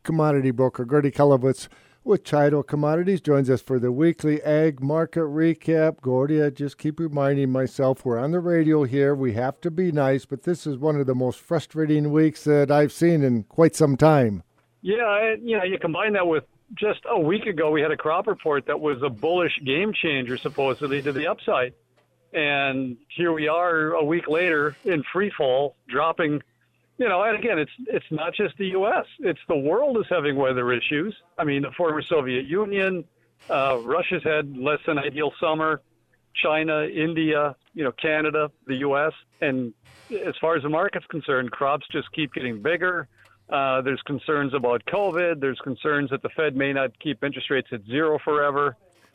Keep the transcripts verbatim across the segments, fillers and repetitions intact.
commodity broker Gertie Kulovitz with Chido Commodities joins us for the weekly ag market recap. Gordy, I just keep reminding myself we're on the radio here. We have to be nice, but this is one of the most frustrating weeks that I've seen in quite some time. Yeah, you know, you combine that with just a week ago we had a crop report that was a bullish game changer supposedly to the upside. And here we are a week later in free fall, dropping. You know, and again, it's it's not just the U S. It's the world is having weather issues. I mean, the former Soviet Union, uh, Russia's had less than ideal summer, China, India, you know, Canada, the U S. And as far as the market's concerned, crops just keep getting bigger. Uh, there's concerns about COVID. There's concerns that the Fed may not keep interest rates at zero forever.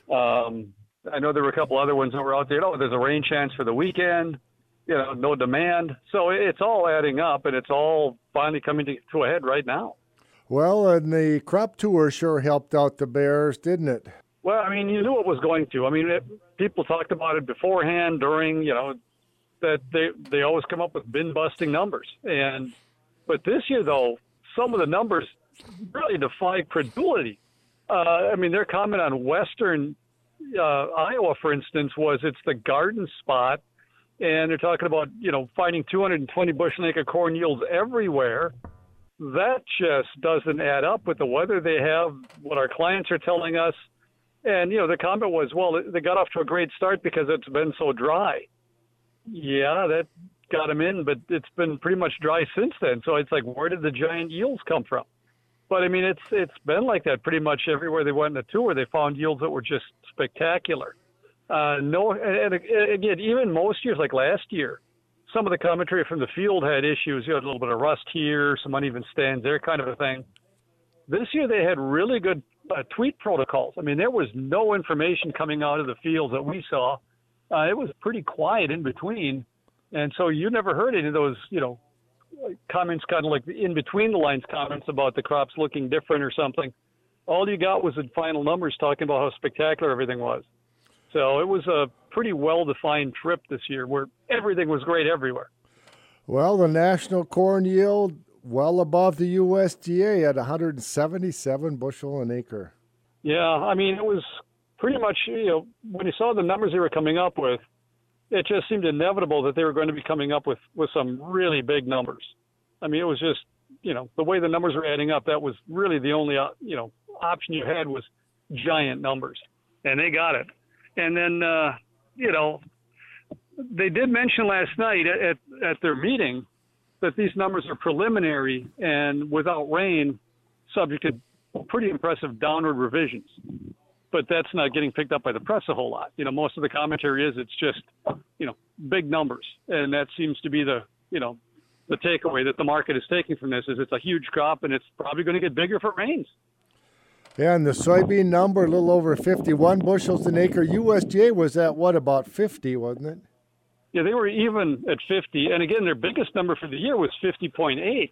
Um, I know there were a couple other ones that were out there. Oh, there's a rain chance for the weekend. You know, no demand. So it's all adding up, and it's all finally coming to, to a head right now. Well, and the crop tour sure helped out the bears, didn't it? Well, I mean, you knew it was going to. I mean, it, people talked about it beforehand, during, you know, that they they always come up with bin-busting numbers. And but this year, though, some of the numbers really defy credulity. Uh, I mean, their comment on western uh, Iowa, for instance, was it's the garden spot. And they're talking about, you know, finding two hundred twenty bushel an acre corn yields everywhere. That just doesn't add up with the weather they have, what our clients are telling us. And, you know, the comment was, well, they got off to a great start because it's been so dry. Yeah, that got them in, but it's been pretty much dry since then. So it's like, where did the giant yields come from? But, I mean, it's it's been like that pretty much everywhere they went in the tour. They found yields that were just spectacular. Uh, no, and, and again, even most years, like last year, some of the commentary from the field had issues. You had a little bit of rust here, some uneven stands there, kind of a thing. This year, they had really good uh, tweet protocols. I mean, there was no information coming out of the fields that we saw. Uh, it was pretty quiet in between, and so you never heard any of those, you know, comments, kind of like the in between the lines comments about the crops looking different or something. All you got was the final numbers talking about how spectacular everything was. So it was a pretty well-defined trip this year where everything was great everywhere. Well, the national corn yield well above the U S D A at one hundred seventy-seven bushel an acre. Yeah, I mean, it was pretty much, you know, when you saw the numbers they were coming up with, it just seemed inevitable that they were going to be coming up with, with some really big numbers. I mean, it was just, you know, the way the numbers were adding up, that was really the only, uh, you know, option you had was giant numbers. And they got it. And then, uh, you know, they did mention last night at, at their meeting that these numbers are preliminary and without rain, subject to pretty impressive downward revisions. But that's not getting picked up by the press a whole lot. You know, most of the commentary is it's just, you know, big numbers. And that seems to be the, you know, the takeaway that the market is taking from this is it's a huge crop and it's probably going to get bigger if it rains. Yeah, and the soybean number, a little over fifty-one bushels an acre. U S D A was at, what, about fifty, wasn't it? Yeah, they were even at fifty. And, again, their biggest number for the year was fifty point eight.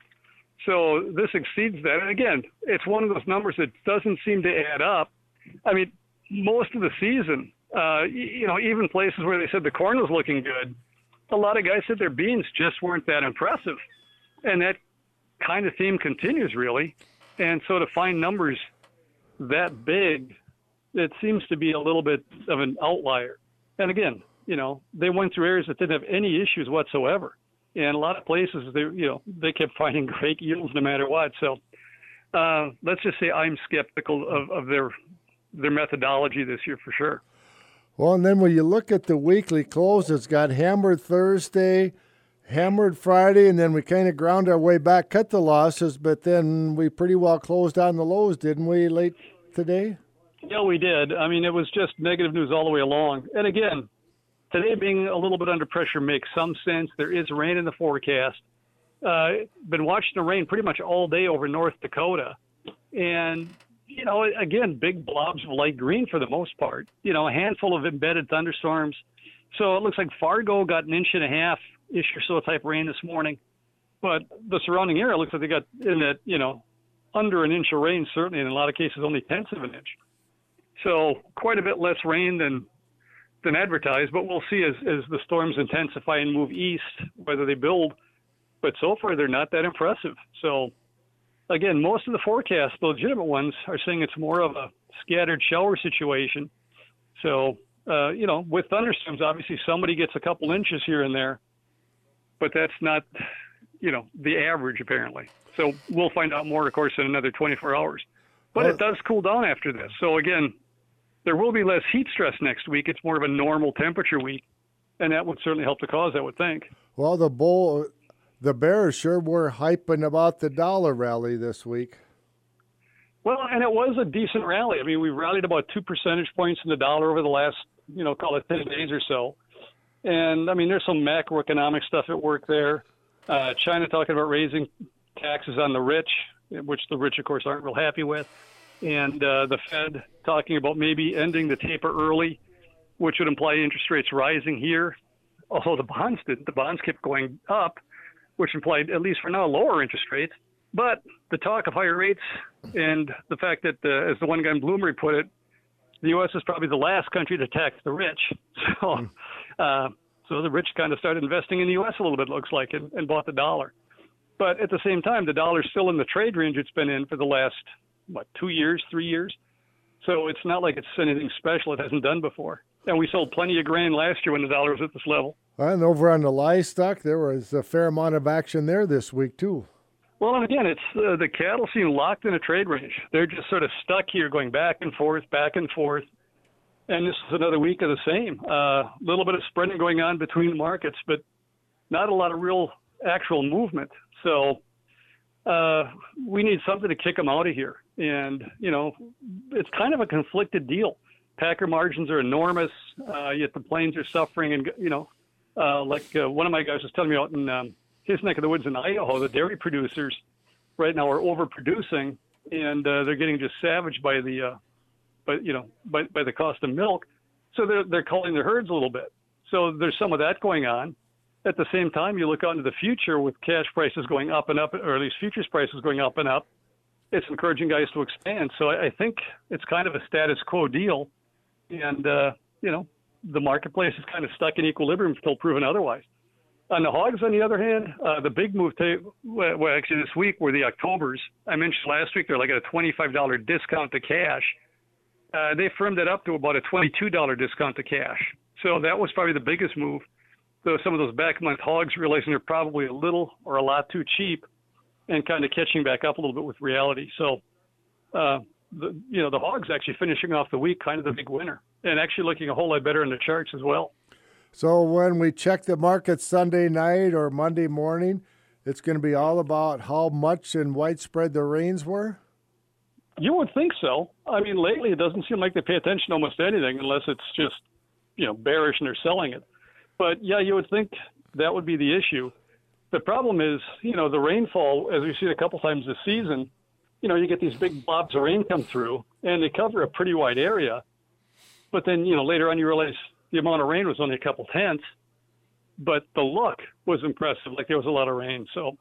So this exceeds that. And, again, it's one of those numbers that doesn't seem to add up. I mean, most of the season, uh, you know, even places where they said the corn was looking good, a lot of guys said their beans just weren't that impressive. And that kind of theme continues, really. And so to find numbers that big, it seems to be a little bit of an outlier. And again, you know, they went through areas that didn't have any issues whatsoever. And a lot of places, they, you know, they kept finding great yields no matter what. So uh, let's just say I'm skeptical of, of their their methodology this year for sure. Well, and then when you look at the weekly close, it's got hammered Thursday, hammered Friday, and then we kind of ground our way back, cut the losses, but then we pretty well closed on the lows, didn't we, late today? Yeah, we did. I mean, it was just negative news all the way along. And again, today being a little bit under pressure makes some sense. There is rain in the forecast. Uh, been watching the rain pretty much all day over North Dakota. And, you know, again, big blobs of light green for the most part. You know, a handful of embedded thunderstorms. So it looks like Fargo got an inch and a half-ish or so type rain this morning. But the surrounding area looks like they got in that, you know, under an inch of rain, certainly, in a lot of cases only tenths of an inch. So quite a bit less rain than than advertised, but we'll see as, as the storms intensify and move east, whether they build. But so far, they're not that impressive. So again, most of the forecasts, the legitimate ones, are saying it's more of a scattered shower situation. So, uh, you know, with thunderstorms, obviously somebody gets a couple inches here and there, but that's not, you know, the average apparently. So we'll find out more, of course, in another twenty-four hours. But well, it does cool down after this. So again, there will be less heat stress next week. It's more of a normal temperature week, and that would certainly help the cause, I would think. Well, the bull, the bears sure were hyping about the dollar rally this week. Well, and it was a decent rally. I mean, we rallied about two percentage points in the dollar over the last, you know, call it ten days or so. And, I mean, there's some macroeconomic stuff at work there. Uh, China talking about raising taxes on the rich, which the rich, of course, aren't real happy with. And uh, the Fed talking about maybe ending the taper early, which would imply interest rates rising here. Although the bonds didn't. The bonds kept going up, which implied, at least for now, lower interest rates. But the talk of higher rates and the fact that, uh, as the one guy in Bloomberg put it, the U S is probably the last country to tax the rich. So, uh, so the rich kind of started investing in the U S a little bit, looks like, and, and bought the dollar. But at the same time, the dollar's still in the trade range it's been in for the last, what, two years, three years? So it's not like it's anything special it hasn't done before. And we sold plenty of grain last year when the dollar was at this level. And over on the livestock, there was a fair amount of action there this week, too. Well, and again, it's uh, the cattle seem locked in a trade range. They're just sort of stuck here going back and forth, back and forth. And this is another week of the same. A uh, little bit of spreading going on between markets, but not a lot of real actual movement. So uh, we need something to kick them out of here. And, you know, it's kind of a conflicted deal. Packer margins are enormous, uh, yet the plains are suffering. And, you know, uh, like uh, one of my guys was telling me out in um, his neck of the woods in Idaho, the dairy producers right now are overproducing, and uh, they're getting just savaged by the, uh, by, you know, by, by the cost of milk. So they're, they're culling their herds a little bit. So there's some of that going on. At the same time, you look out into the future with cash prices going up and up, or at least futures prices going up and up, it's encouraging guys to expand. So I, I think it's kind of a status quo deal. And, uh, you know, the marketplace is kind of stuck in equilibrium until proven otherwise. On the hogs, on the other hand, uh, the big move, to, well, actually this week were the Octobers. I mentioned last week they're like at a twenty-five dollars discount to cash. Uh, they firmed it up to about a twenty-two dollars discount to cash. So that was probably the biggest move. So some of those back-month hogs realizing they're probably a little or a lot too cheap and kind of catching back up a little bit with reality. So, uh, the, you know, the hogs actually finishing off the week kind of the big winner and actually looking a whole lot better in the charts as well. So when we check the market Sunday night or Monday morning, it's going to be all about how much and widespread the rains were? You would think so. I mean, lately it doesn't seem like they pay attention to almost anything unless it's just, you know, bearish and they're selling it. But, yeah, you would think that would be the issue. The problem is, you know, the rainfall, as we've seen a couple times this season, you know, you get these big blobs of rain come through, and they cover a pretty wide area. But then, you know, later on you realize the amount of rain was only a couple tenths, but the look was impressive, like there was a lot of rain. So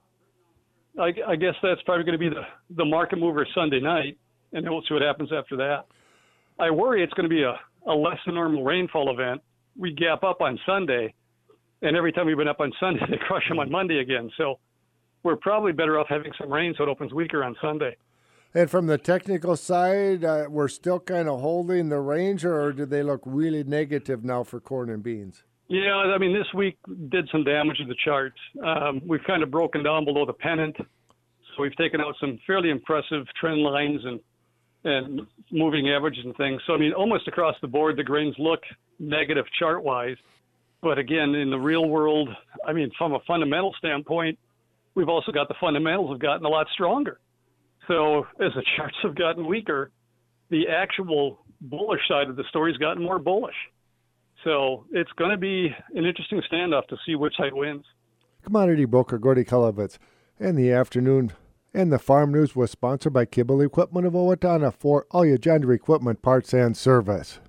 I, I guess that's probably going to be the, the market mover Sunday night, and then we'll see what happens after that. I worry it's going to be a, a less than normal rainfall event. We gap up on Sunday, and every time we've been up on Sunday, they crush them on Monday again. So we're probably better off having some rain so it opens weaker on Sunday. And from the technical side, uh, we're still kind of holding the range, or do they look really negative now for corn and beans? Yeah, I mean, this week did some damage to the charts. Um, we've kind of broken down below the pennant. So we've taken out some fairly impressive trend lines and, and moving averages and things. So, I mean, almost across the board, the grains look negative chart-wise. But again, in the real world, I mean, from a fundamental standpoint, we've also got the fundamentals have gotten a lot stronger. So as the charts have gotten weaker, the actual bullish side of the story has gotten more bullish. So it's going to be an interesting standoff to see which side wins. Commodity broker Gordy Kolovitz. And the afternoon and the farm news was sponsored by Kibble Equipment of Owatonna for all your gender equipment parts and service.